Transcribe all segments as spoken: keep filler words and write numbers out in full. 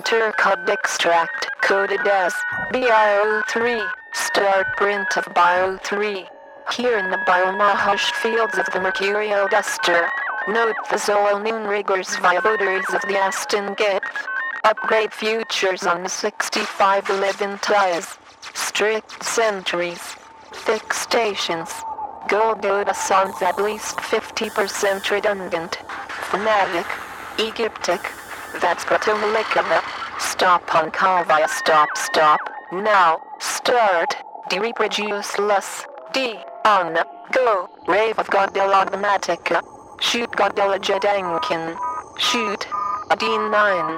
printer code extract, coded as B I O three, start print of B I O three. Here in the biomahushed fields of the mercurial duster, note the Zolo-Noon riggers via voters of the Aston Geth. Upgrade futures on the sixty-five eleven ties. Strict sentries. Thick stations. Gold Dota songs at least fifty percent redundant. Fnatic. Egyptic. That's Proto-Molecular. Stop on call via stop stop. Now. Start. D reproduceless. D. On. Go. Rave of Godzilla Automatica. Shoot Godzilla Jedankin. Shoot. A D nine.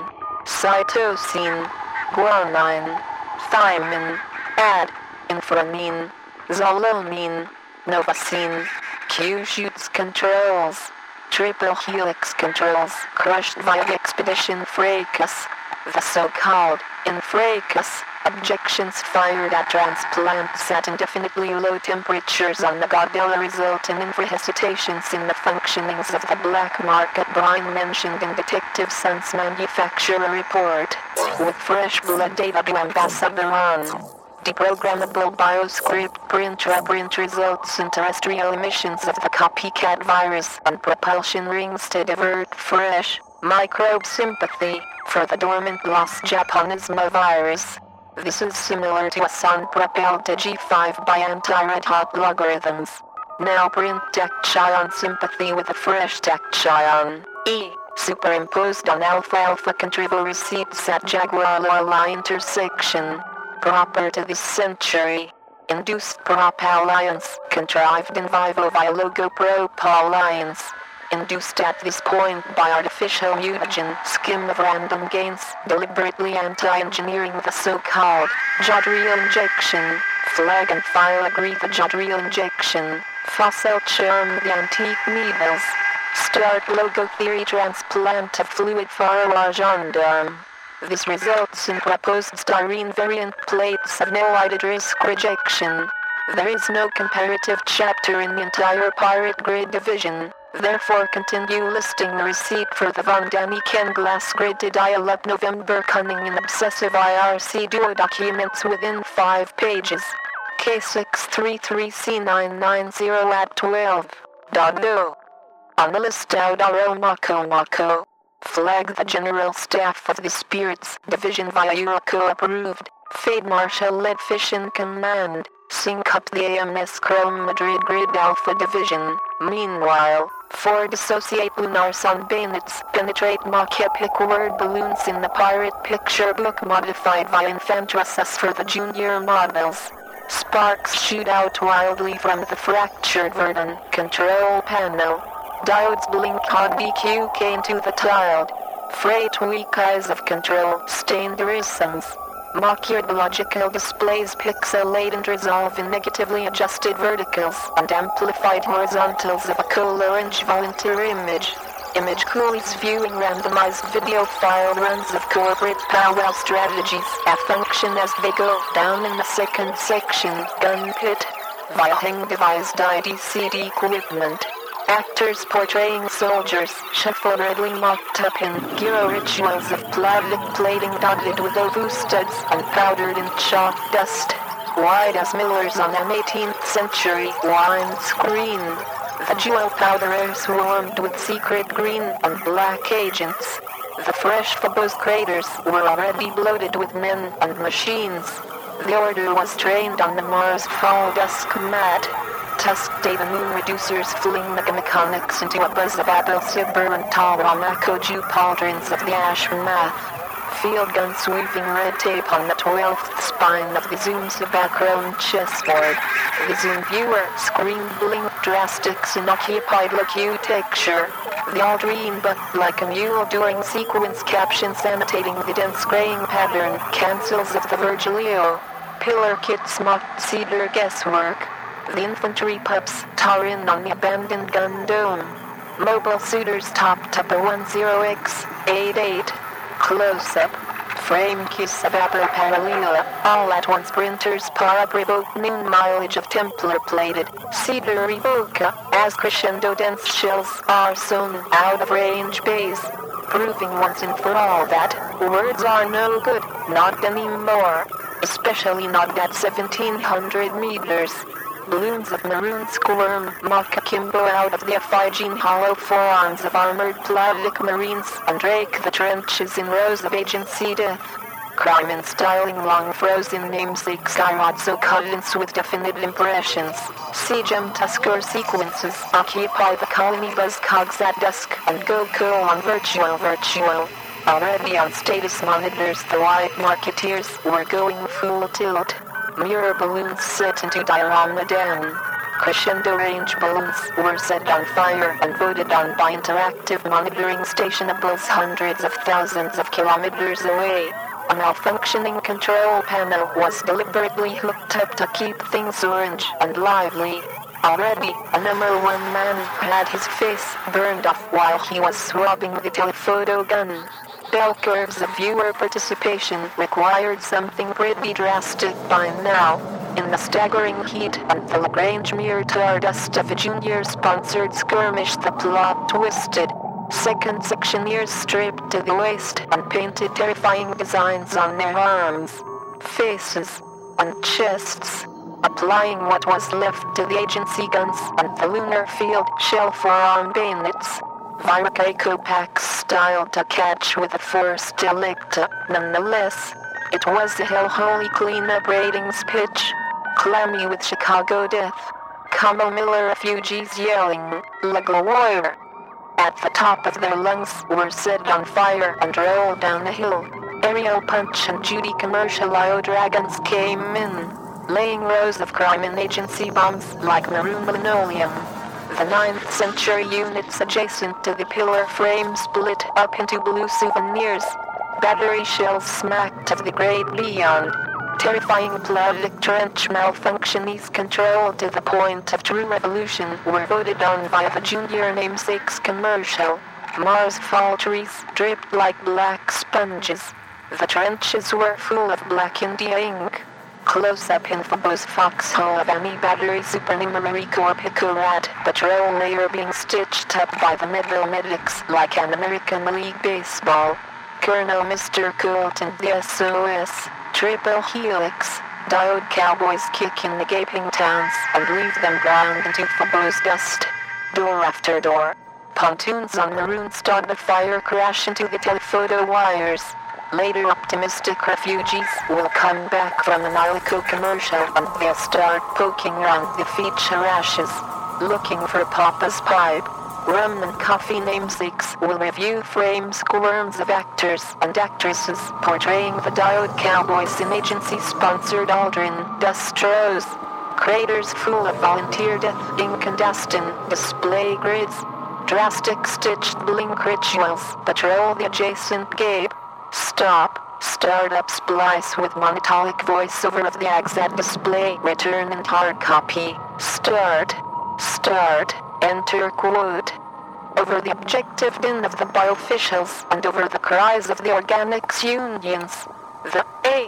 Cytosine. Guanine. Thymine. Add. Inframine. Zolomine. Novacine. Q shoots controls. Triple helix controls crushed via Expedition Fracas. The so-called Infracas objections fired at transplants at indefinitely low temperatures on the Godzilla result in infrahesitations in the functionings of the black market Brian mentioned in Detective Sun's manufacturer report, with fresh blood data to Ambassador on. Deprogrammable bioscript print reprint results in terrestrial emissions of the copycat virus and propulsion rings to divert fresh microbe sympathy for the dormant lost Japanismo virus. This is similar to a sun-propelled G five by anti-red hot logarithms. Now print tachyon sympathy with a fresh tachyon E superimposed on alpha-alpha contrival receipts at Jaguar-Lola intersection. Proper to this century. Induced prop alliance, contrived in vivo via logo prop alliance. Induced at this point by artificial mutagen, skim of random gains, deliberately anti-engineering the so-called Jodreel injection. Flag and file agree the Jodreel injection. Fossil charm the antique needles. Start logo theory transplant of fluid far gendarme. This results in proposed styrene variant plates of no added risk rejection. There is no comparative chapter in the entire Pirate Grid division, therefore continue listing the receipt for the Von Daniken glass grid to dial up November cunning and obsessive I R C duo documents within five pages. K six three three C nine nine zero at twelve. Doggo. On the list out Aro Mako Mako. Flag the General Staff of the Spirits Division via Euroco approved. Fade Marshal led Fish in Command. Sync up the A M S Chrome Madrid Grid Alpha Division. Meanwhile, four dissociate lunar sun bayonets penetrate mock epic word balloons in the Pirate Picture Book modified via Infantress for the junior models. Sparks shoot out wildly from the fractured Verdun control panel. Diodes blink hot B Q K into the tiled. Freight weak eyes of control stained irisms. Mock your logical displays pixelate and resolve in negatively adjusted verticals and amplified horizontals of a cool-orange volunteer image. Image coolies viewing randomized video file runs of corporate powwow strategies at function as they go down in the second section, gun pit, via hang-devised I D C D equipment. Actors portraying soldiers, shuffle readily mocked up in gyro rituals of plavtic plating dotted with ovu studs and powdered in chalk dust. Wide as millers on an eighteenth century wine screen. The jewel powderers swarmed with secret green and black agents. The fresh Phobos craters were already bloated with men and machines. The order was trained on the Mars fall dusk mat. Tusk data moon reducers fling megamechanics into a buzz of Abel Sibber and Taramako Jew pauldrons of the Ashmath. Field guns weaving red tape on the twelfth spine of the Zoom's background chessboard. The Zoom viewer screen blink drastics in occupied locu texture. The Aldrine but like a mule during sequence captions annotating the dense graying pattern cancels of the Virgilio. Pillar kits mocked cedar guesswork. The infantry pups tar in on the abandoned gun dome. Mobile suitors topped up a ten X eighty-eight. Close-up. Frame kiss of Apple Paralela. All at once printers par up revoke noon mileage of Templar plated. Cedar Evoca. As crescendo dense shells are sewn out of range bays. proving once and for all that words are no good, not anymore, especially not at seventeen hundred meters. Balloons of maroon squirm mock akimbo out of the Phrygian hollow forearms of armored Plavdic marines and rake the trenches in rows of agency death. Crime in styling long frozen namesake skyrods cadence with definite impressions. Siege Tusker sequences occupy the colony buzzcogs at dusk and go cool on virtual virtual. Already on status monitors the white marketeers were going full tilt. Mirror balloons set into diorama den. Crescendo range balloons were set on fire and voted on by interactive monitoring stationables hundreds of thousands of kilometers away. A malfunctioning control panel was deliberately hooked up to keep things orange and lively. Already, a number one man had his face burned off while he was swabbing the telephoto gun. Bell curves of viewer participation required something pretty drastic by now. In the staggering heat and the Lagrange mirror tar dust of a junior-sponsored skirmish, the plot twisted. Second sectioneers stripped to the waist and painted terrifying designs on their arms, faces, and chests, applying what was left to the agency guns and the lunar field shell forearm bayonets. Viracaco packs styled to catch with a force delicta. Nonetheless, it was the hell-holy clean-up ratings pitch, clammy with Chicago death. Combo Miller refugees yelling, "Lego warrior!" At the top of their lungs were set on fire and rolled down the hill. Ariel Punch and Judy commercial I O dragons came in, laying rows of crime and agency bombs like maroon linoleum. The ninth century units adjacent to the pillar frame split up into blue souvenirs. Battery shells smacked of the great beyond. Terrifying Plavdic trench malfunctions controlled to the point of true revolution were voted on by the junior namesakes commercial. Mars fall trees dripped like black sponges. The trenches were full of black India ink. Close-up infobos foxhole of any battery supernumerary corps Picorat patrol layer being stitched up by the middle medics like an American League Baseball. Colonel Mister Colt and the S O S. Triple helix, diode cowboys kick in the gaping towns and leave them ground into phobos dust. Door after door, pontoons on maroon start the fire crash into the telephoto wires. Later optimistic refugees will come back from an Ilico commercial and they'll start poking around the feature ashes, looking for Papa's pipe. Rum and coffee namesakes will review frame squirms of actors and actresses portraying the diode cowboys in agency-sponsored Aldrin Dustros. Craters full of volunteer death incandescent display grids. Drastic stitched blink rituals patrol the adjacent gape. Stop, startup splice with monotonic voiceover of the exit display return and hard copy. Start, start. Enter quote. Over the objective din of the bioofficials and over the cries of the organics unions, the A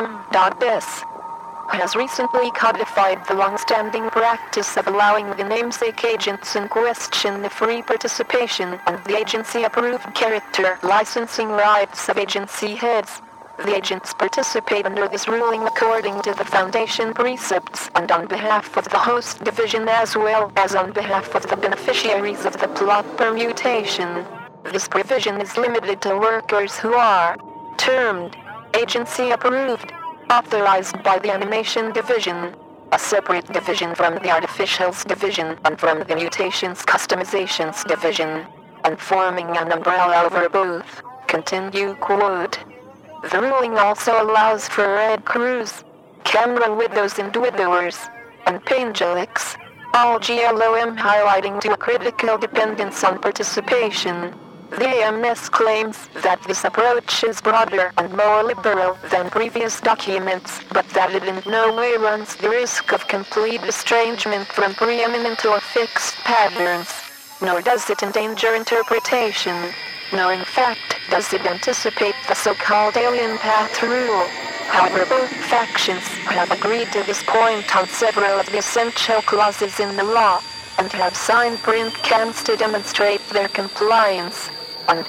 M S has recently codified the long-standing practice of allowing the namesake agents in question the free participation and the agency-approved character licensing rights of agency heads. The agents participate under this ruling according to the Foundation precepts and on behalf of the host division as well as on behalf of the beneficiaries of the plot permutation. This provision is limited to workers who are termed agency approved, authorized by the animation division, a separate division from the artificials division and from the mutations customizations division, and forming an umbrella over both. Continue quote. The ruling also allows for red crews, camera widows and widowers, and pangelics, all G L O M highlighting to a critical dependence on participation. The A M S claims that this approach is broader and more liberal than previous documents, but that it in no way runs the risk of complete estrangement from preeminent or fixed patterns, nor does it endanger interpretation. Nor in fact does it anticipate the so-called alien path rule. However, both factions have agreed to this point on several of the essential clauses in the law, and have signed print cans to demonstrate their compliance. And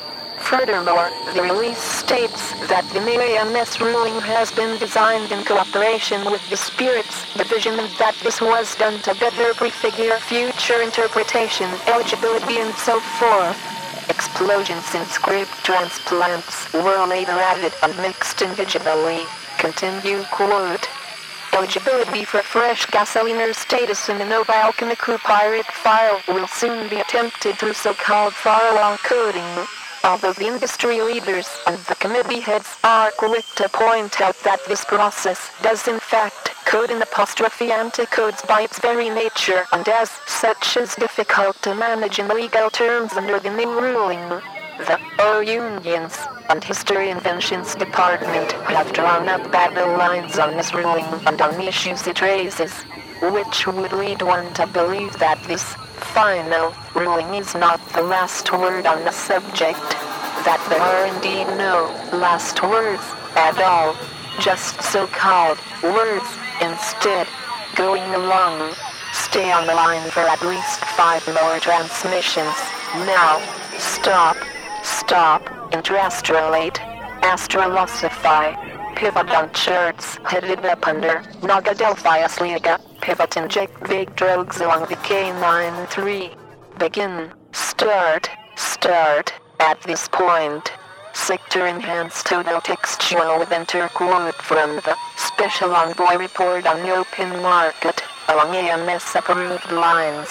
Furthermore, the release states that the new A M S ruling has been designed in cooperation with the Spirits Division and that this was done to better prefigure future interpretation, eligibility and so forth. Explosions in script transplants were later added and mixed individually. Continue quote. Eligibility for fresh gasoliner status in the Nobile Chemical Pirate file will soon be attempted through so-called firewall coding. Although the industry leaders and the committee heads are quick to point out that this process does in fact code in apostrophe anticodes by its very nature and as such is difficult to manage in legal terms under the new ruling. The O Unions and History Inventions Department have drawn up battle lines on this ruling and on the issues it raises, which would lead one to believe that this final ruling is not the last word on the subject, that there are indeed no last words at all, just so-called words instead. Going along, stay on the line for at least five more transmissions. Now, stop, stop, interastrolate, astrolosify, pivot on charts headed up under Nagadelphius Liga, pivot inject vague drugs along the K nine three. Begin, start, start, at this point. Sector enhanced total textual with enter quote from the Special Envoy report on the open market, along A M S approved lines.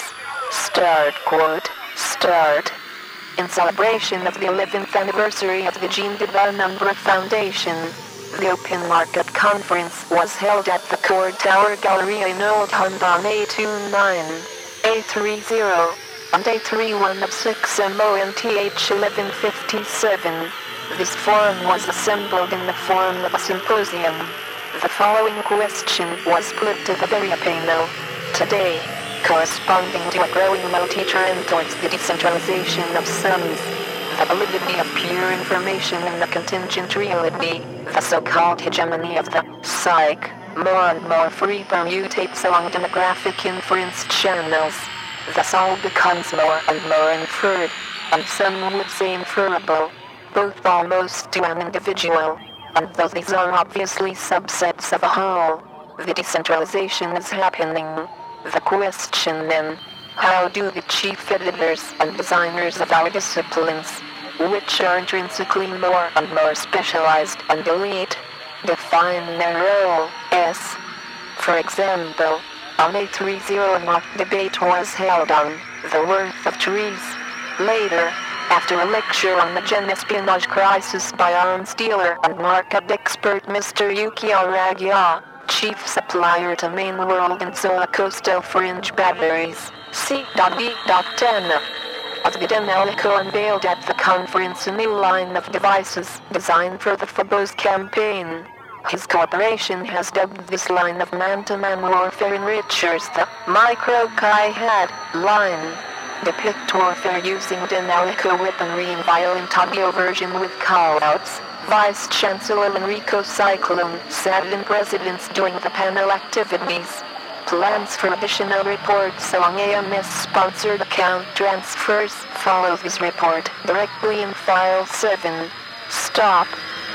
Start quote, start. In celebration of the eleventh anniversary of the Jean de Valnumbre Foundation, the Open Market Conference was held at the Cord Tower Galleria in Old Honda on A twenty-nine, A thirty, and A thirty-one of six M O N T H eleven fifty-seven. This forum was assembled in the form of a symposium. The following question was put to the very panel today, corresponding to a growing multi-trend towards the decentralization of sums, the validity of pure information and the contingent reality, the so-called hegemony of the psych, more and more free permutates along demographic inference channels. Thus all becomes more and more inferred, and some would say inferable, both almost to an individual, and though these are obviously subsets of a whole, the decentralization is happening. The question then, how do the chief editors and designers of our disciplines, which are intrinsically more and more specialized and elite, define their role as? For example, on A thirty a mock debate was held on the worth of trees. Later, after a lecture on the Gen espionage crisis by arms dealer and market expert Mister Yuki Aragia, chief supplier to Main World and Sola Coastal Fringe batteries, C D ten of the Denalico unveiled at the conference a new line of devices designed for the Phobos campaign. His corporation has dubbed this line of man-to-man warfare enrichers the Micro-Kai-Had line. Depict warfare using Denalico weaponry in violent audio version with callouts. Vice Chancellor Enrico Cyclone sat in presidents during the panel activities. Plans for additional reports along A M S-sponsored account transfers follow this report directly in File seven. Stop.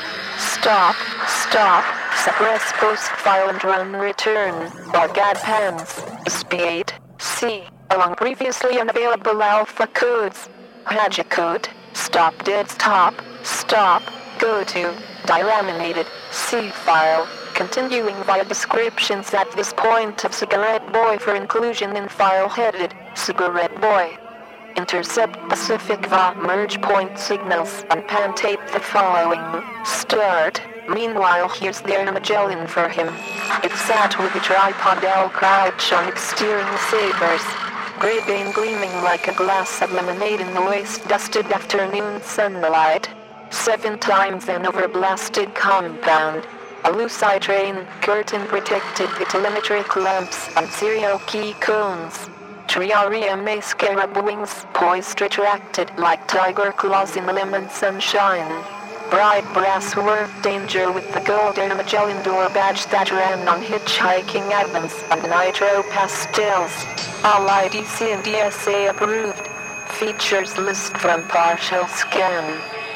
Stop. Stop. Suppress post file and run return. Or G A D pans. S P eight. C. Along previously unavailable alpha codes. Hagicode. Stop dead stop. Stop. Go to delaminated C file, continuing via descriptions at this point of Cigarette Boy for inclusion in file headed Cigarette Boy. Intercept Pacific V A merge point signals and pantape the following. Start. Meanwhile here's their Magellan for him. It sat with a tripod L crouch on its steering sabers. Grey Bane gleaming like a glass of lemonade in the waste-dusted afternoon sunlight. Seven times an overblasted compound. A lucite train curtain protected the telemetry clamps and serial key cones. Triaria scarab wings poised retracted like tiger claws in the lemon sunshine. Bright brass work danger with the golden Magellan door badge that ran on hitchhiking Adams and nitro pastels. All I D C and D S A approved. Features list from partial scan.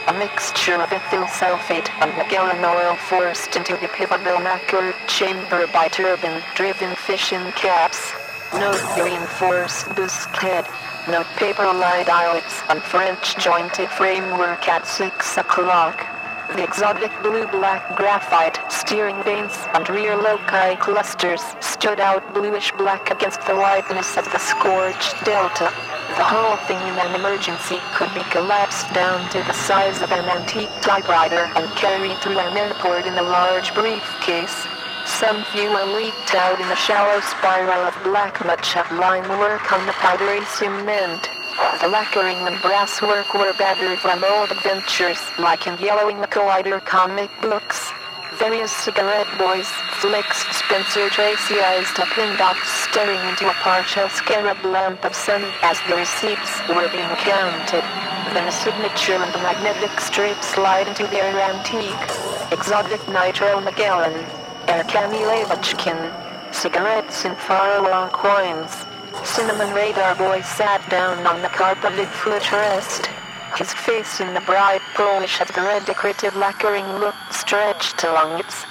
a mixture of ethyl sulfate and Magellan oil forced into the pivotal Mackert chamber by turbine-driven fission caps. Note the reinforced boost head. Note paper light eyelets and French jointed framework at six o'clock. The exotic blue-black graphite steering vanes and rear loci clusters stood out bluish-black against the whiteness of the scorched delta. The whole thing in an emergency could be collapsed down to the size of an antique typewriter and carried through an airport in a large briefcase. Some fuel leaked out in a shallow spiral of black matcha line work on the powdery cement. The lacquering and brasswork were battered from old adventures, like in Yellowing the Collider comic books. Various cigarette boys flexed Spencer Tracy eyes to pin dots staring into a partial scarab lamp of sun as the receipts were being counted. Then a signature and a magnetic strip slide into their antique. Exotic Nitro Magellan. Erkani Levachkin. Cigarettes in far-along coins. Cinnamon Radar Boy sat down on the carpeted footrest. His face in the bright polish of the red decorative lacquering look stretched along its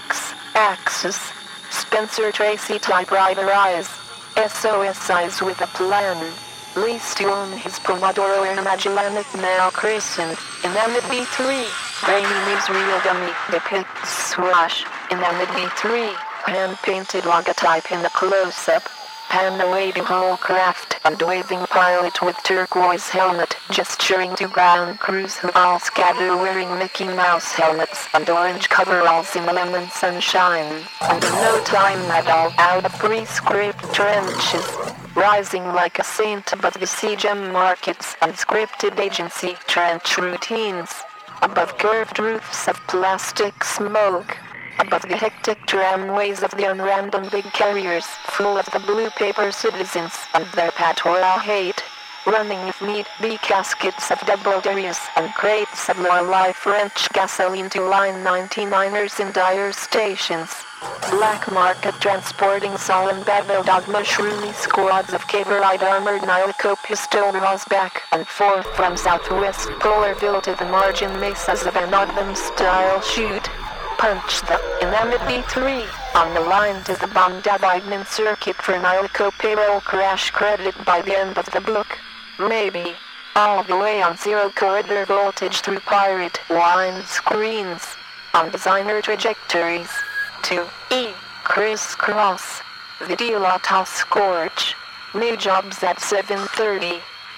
X-axis. Spencer Tracy typewriter eyes. S O S eyes with a plan. Least to own his Pomodoro and Magellanic now christened. Inanimate B three. Brainy Leaves Real Dummy depicts Swash. Inanimate B three. Hand-painted logotype in the close-up. Pan away to Holcraft and waving pilot with turquoise helmet, gesturing to ground crews who all scatter wearing Mickey Mouse helmets and orange coveralls in the lemon sunshine. And in no time at all, out of pre-script trenches, rising like a saint above the C G M markets and scripted agency trench routines, above curved roofs of plastic smoke. Above the hectic tramways of the unrandom big carriers, full of the blue paper citizens and their patois hate, running if need be caskets of double Darius and crates of low-life French gasoline to line ninety-niners in dire stations. Black market transporting solemn babble-dog mushroomy squads of cavalry armored Nilico pistol rolls back and forth from southwest Polarville to the margin mesas of an Ogden-style shoot. Punch the Inanimate B three on the line to the Bond-Davignon circuit for Nilico payroll crash credit by the end of the book. Maybe. All the way on zero corridor voltage through pirate wine screens. On designer trajectories. To E. Crisscross. Videolata Scorch. New jobs at seven thirty.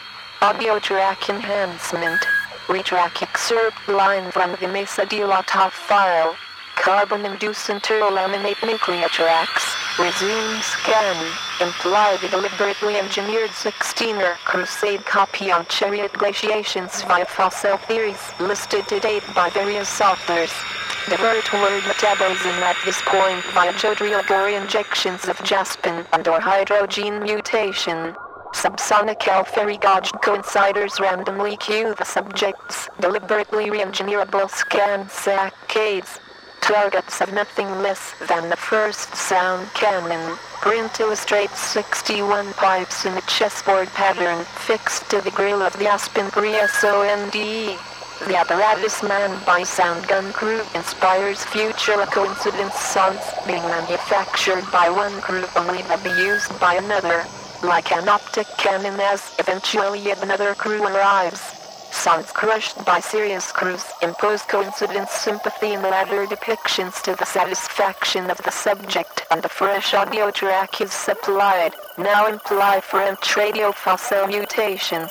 Audio track enhancement. Retrack excerpt line from the Mesa Dilata file. Carbon-induced interlaminate nuclear tracks. Resume scan. Imply the deliberately engineered sixteener crusade copy on chariot glaciations via fossil theories listed to date by various authors. Divert word metabolism at this point via Jodriogory injections of Jaspin and or hydrogen mutation. Subsonic alpha gauge coinciders randomly cue the subject's deliberately re-engineerable scan saccades. Targets of nothing less than the first sound cannon. Print illustrates sixty-one pipes in a chessboard pattern fixed to the grill of the Aspen Pre-SONDE. The apparatus manned by sound gun crew inspires future coincidence songs being manufactured by one crew only to be used by another. Like an optic cannon as eventually yet another crew arrives. Songs crushed by serious crews impose coincidence sympathy in latter depictions to the satisfaction of the subject, and a fresh audio track is supplied. Now imply French radio fossil mutations.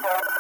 Thank you.